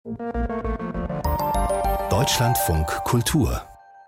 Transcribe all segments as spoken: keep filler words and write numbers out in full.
Deutschlandfunk Kultur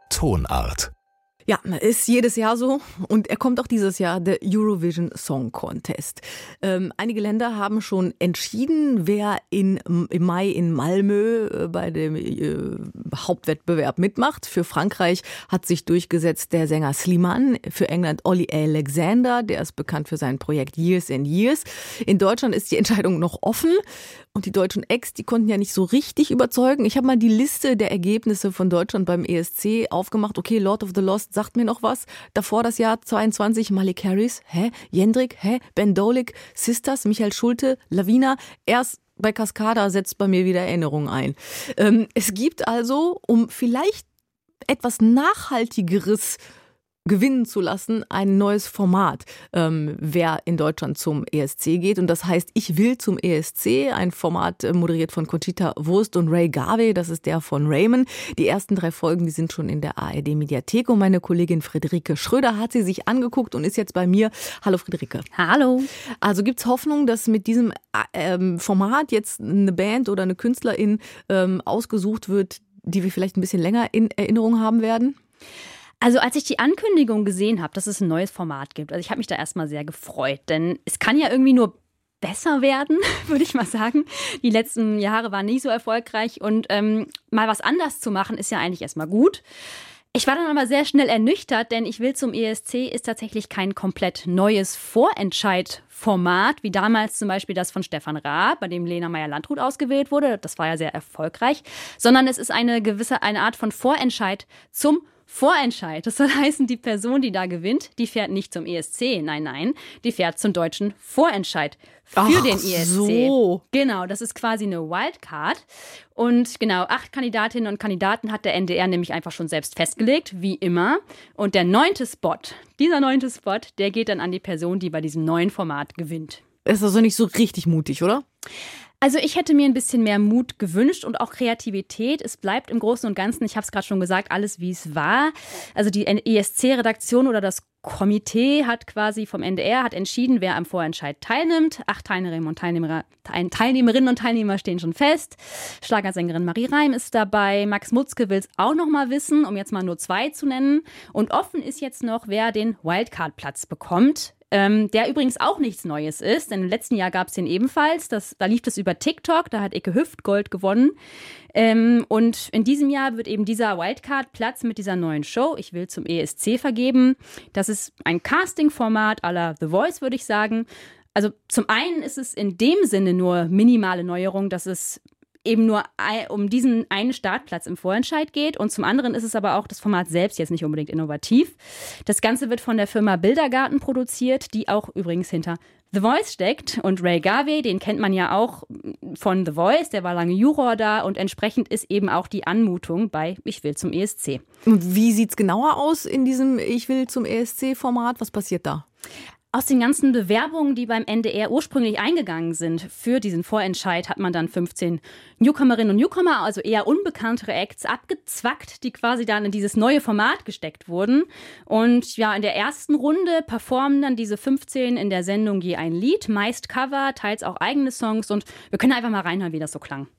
Tonart. Ja, ist jedes Jahr so und er kommt auch dieses Jahr, der Eurovision Song Contest. Ähm, einige Länder haben schon entschieden, wer in, im Mai in Malmö äh, bei dem äh, Hauptwettbewerb mitmacht. Für Frankreich hat sich durchgesetzt der Sänger Slimane, für England Olly Alexander, der ist bekannt für sein Projekt Years and Years. In Deutschland ist die Entscheidung noch offen. Und die deutschen Acts, die konnten ja nicht so richtig überzeugen. Ich habe mal die Liste der Ergebnisse von Deutschland beim E S C aufgemacht. Okay, Lord of the Lost sagt mir noch was. Davor das Jahr zweiundzwanzig, Malik Harris, hä? Jendrik, hä? Ben Dolik, Sisters, Michael Schulte, Lavina. Erst bei Cascada setzt bei mir wieder Erinnerungen ein. Ähm, es gibt also, um vielleicht etwas Nachhaltigeres gewinnen zu lassen, ein neues Format, ähm, wer in Deutschland zum E S C geht. Und das heißt, ich will zum E S C, ein Format äh, moderiert von Conchita Wurst und Ray Garvey, das ist der von Raymond. Die ersten drei Folgen, die sind schon in der A R D-Mediathek und meine Kollegin Friederike Schröder hat sie sich angeguckt und ist jetzt bei mir. Hallo Friederike. Hallo. Also gibt's Hoffnung, dass mit diesem ähm, Format jetzt eine Band oder eine Künstlerin ähm, ausgesucht wird, die wir vielleicht ein bisschen länger in Erinnerung haben werden? Also als ich die Ankündigung gesehen habe, dass es ein neues Format gibt, also ich habe mich da erstmal sehr gefreut, denn es kann ja irgendwie nur besser werden, würde ich mal sagen. Die letzten Jahre waren nicht so erfolgreich und ähm, mal was anders zu machen, ist ja eigentlich erstmal gut. Ich war dann aber sehr schnell ernüchtert, denn ich will zum E S C ist tatsächlich kein komplett neues Vorentscheidformat, wie damals zum Beispiel das von Stefan Raab, bei dem Lena Meyer-Landrut ausgewählt wurde. Das war ja sehr erfolgreich, sondern es ist eine gewisse, eine Art von Vorentscheid zum Vorentscheid. Das soll heißen, die Person, die da gewinnt, die fährt nicht zum E S C. Nein, nein, die fährt zum deutschen Vorentscheid für Ach, den E S C. So. Genau, das ist quasi eine Wildcard. Und genau, acht Kandidatinnen und Kandidaten hat der N D R nämlich einfach schon selbst festgelegt, wie immer. Und der neunte Spot, dieser neunte Spot, der geht dann an die Person, die bei diesem neuen Format gewinnt. Ist also nicht so richtig mutig, oder? Also ich hätte mir ein bisschen mehr Mut gewünscht und auch Kreativität. Es bleibt im Großen und Ganzen, ich habe es gerade schon gesagt, alles wie es war. Also die E S C-Redaktion oder das Komitee hat quasi vom N D R hat entschieden, wer am Vorentscheid teilnimmt. Acht Teilnehmerinnen und Teilnehmer, Teilnehmerinnen und Teilnehmer stehen schon fest. Schlagersängerin Marie Reim ist dabei. Max Mutzke will es auch noch mal wissen, um jetzt mal nur zwei zu nennen. Und offen ist jetzt noch, wer den Wildcard-Platz bekommt. Ähm, der übrigens auch nichts Neues ist, denn im letzten Jahr gab es den ebenfalls. Das, da lief das über TikTok, da hat Icke Hüft Gold gewonnen. Ähm, und in diesem Jahr wird eben dieser Wildcard-Platz mit dieser neuen Show, ich will zum E S C, vergeben. Das ist ein Casting-Format à la The Voice, würde ich sagen. Also zum einen ist es in dem Sinne nur minimale Neuerung, dass es eben nur um diesen einen Startplatz im Vorentscheid geht. Und zum anderen ist es aber auch das Format selbst jetzt nicht unbedingt innovativ. Das Ganze wird von der Firma Bildergarten produziert, die auch übrigens hinter The Voice steckt. Und Ray Garvey, den kennt man ja auch von The Voice, der war lange Juror da. Und entsprechend ist eben auch die Anmutung bei Ich will zum E S C. Und wie sieht's genauer aus in diesem Ich will zum E S C-Format? Was passiert da? Aus den ganzen Bewerbungen, die beim N D R ursprünglich eingegangen sind für diesen Vorentscheid, hat man dann fünfzehn Newcomerinnen und Newcomer, also eher unbekanntere Acts, abgezwackt, die quasi dann in dieses neue Format gesteckt wurden. Und ja, in der ersten Runde performen dann diese fünfzehn in der Sendung je ein Lied, meist Cover, teils auch eigene Songs. Und wir können einfach mal reinhören, wie das so klang.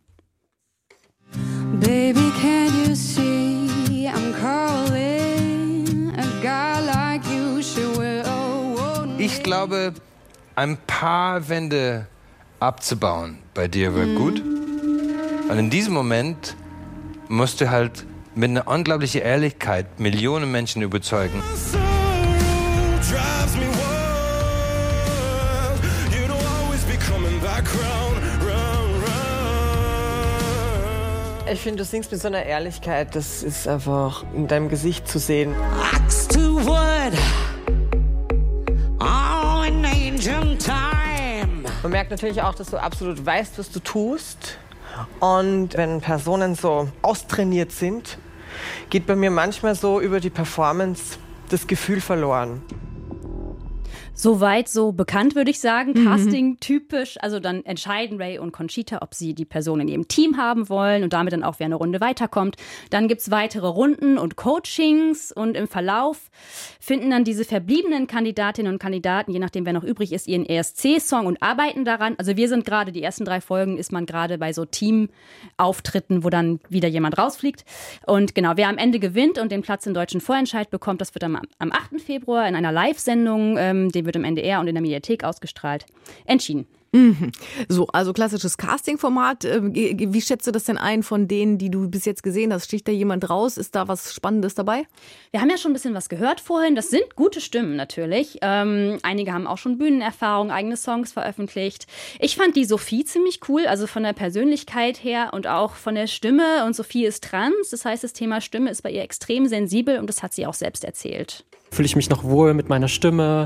Baby, can you see I'm calling a guy like you should will. Ich glaube, ein paar Wände abzubauen bei dir wäre gut. Und in diesem Moment musst du halt mit einer unglaublichen Ehrlichkeit Millionen Menschen überzeugen. Ich finde, du singst mit so einer Ehrlichkeit, das ist einfach in deinem Gesicht zu sehen. Axe to wood. Oh, in ancient time. Man merkt natürlich auch, dass du absolut weißt, was du tust. Und wenn Personen so austrainiert sind, geht bei mir manchmal so über die Performance das Gefühl verloren. Soweit so bekannt, würde ich sagen. Mhm. Casting-typisch. Also dann entscheiden Ray und Conchita, ob sie die Person in ihrem Team haben wollen und damit dann auch, wer eine Runde weiterkommt. Dann gibt es weitere Runden und Coachings und im Verlauf finden dann diese verbliebenen Kandidatinnen und Kandidaten, je nachdem wer noch übrig ist, ihren E S C-Song und arbeiten daran. Also wir sind gerade, die ersten drei Folgen ist man gerade bei so Teamauftritten, wo dann wieder jemand rausfliegt. Und genau, wer am Ende gewinnt und den Platz im deutschen Vorentscheid bekommt, das wird am, am achten Februar in einer Live-Sendung, ähm, den wird im N D R und in der Mediathek ausgestrahlt, entschieden. Mhm. So, also klassisches Casting-Format. Wie schätzt du das denn ein von denen, die du bis jetzt gesehen hast? Sticht da jemand raus? Ist da was Spannendes dabei? Wir haben ja schon ein bisschen was gehört vorhin. Das sind gute Stimmen natürlich. Ähm, einige haben auch schon Bühnenerfahrung, eigene Songs veröffentlicht. Ich fand die Sophie ziemlich cool, also von der Persönlichkeit her und auch von der Stimme. Und Sophie ist trans, das heißt, das Thema Stimme ist bei ihr extrem sensibel und das hat sie auch selbst erzählt. Fühle ich mich noch wohl mit meiner Stimme?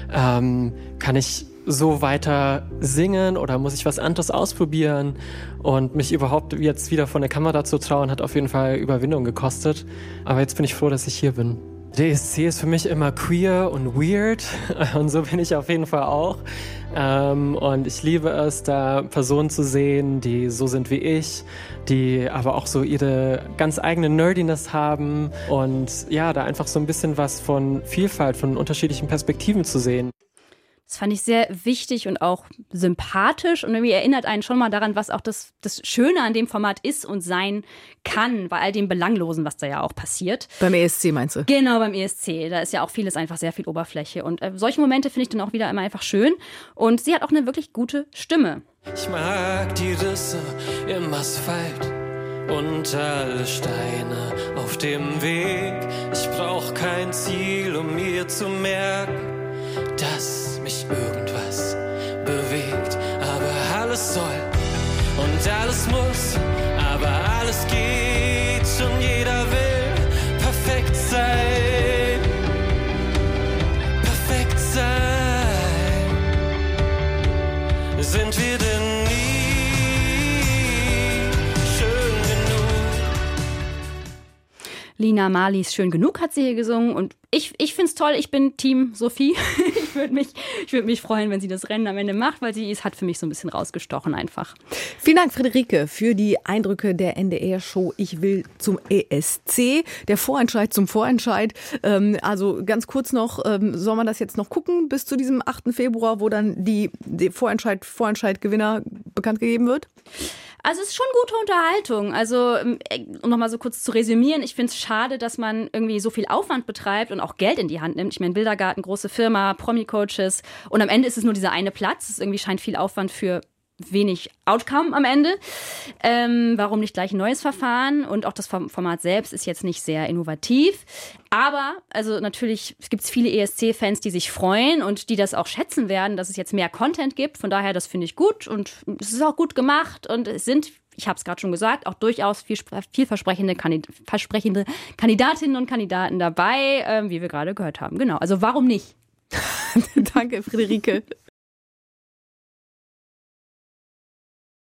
Ähm, kann ich so weiter singen oder muss ich was anderes ausprobieren? Und mich überhaupt jetzt wieder vor der Kamera zu trauen, hat auf jeden Fall Überwindung gekostet. Aber jetzt bin ich froh, dass ich hier bin. Der E S C ist für mich immer queer und weird und so bin ich auf jeden Fall auch. Ähm, und ich liebe es, da Personen zu sehen, die so sind wie ich, die aber auch so ihre ganz eigene Nerdiness haben und ja, da einfach so ein bisschen was von Vielfalt, von unterschiedlichen Perspektiven zu sehen. Das fand ich sehr wichtig und auch sympathisch und irgendwie erinnert einen schon mal daran, was auch das, das Schöne an dem Format ist und sein kann, bei all dem Belanglosen, was da ja auch passiert. Beim E S C meinst du? Genau, beim E S C. Da ist ja auch vieles einfach sehr viel Oberfläche und äh, solche Momente finde ich dann auch wieder immer einfach schön und sie hat auch eine wirklich gute Stimme. Ich mag die Risse im Asphalt und alle Steine auf dem Weg. Ich brauch kein Ziel, um mir zu merken, dass mich irgendwas bewegt. Aber alles soll und alles muss, aber alles geht und jeder will perfekt sein. Perfekt sein. Sind wir denn nie schön genug? Lina Marlies Schön genug hat sie hier gesungen und ich, ich finde es toll, ich bin Team Sophie. Ich würde mich, ich würd mich freuen, wenn sie das Rennen am Ende macht, weil sie ist, hat für mich so ein bisschen rausgestochen einfach. Vielen Dank, Friederike, für die Eindrücke der N D R-Show Ich will zum E S C. Der Vorentscheid zum Vorentscheid. Ähm, also ganz kurz noch, ähm, soll man das jetzt noch gucken bis zu diesem achten Februar, wo dann die, die Vorentscheid, Vorentscheid-Gewinner bekannt gegeben wird? Also es ist schon gute Unterhaltung. Also um nochmal so kurz zu resümieren, ich finde es schade, dass man irgendwie so viel Aufwand betreibt und auch Geld in die Hand nimmt. Ich meine, Bildergarten, große Firma, Promi-Coaches und am Ende ist es nur dieser eine Platz. Es irgendwie scheint viel Aufwand für wenig Outcome am Ende. Ähm, warum nicht gleich ein neues Verfahren? Und auch das Format selbst ist jetzt nicht sehr innovativ. Aber, also natürlich gibt es viele E S C-Fans, die sich freuen und die das auch schätzen werden, dass es jetzt mehr Content gibt. Von daher, das finde ich gut und es ist auch gut gemacht und es sind, ich habe es gerade schon gesagt, auch durchaus viel, vielversprechende Kandid- versprechende Kandidatinnen und Kandidaten dabei, äh, wie wir gerade gehört haben. Genau, also warum nicht? Danke, Friederike.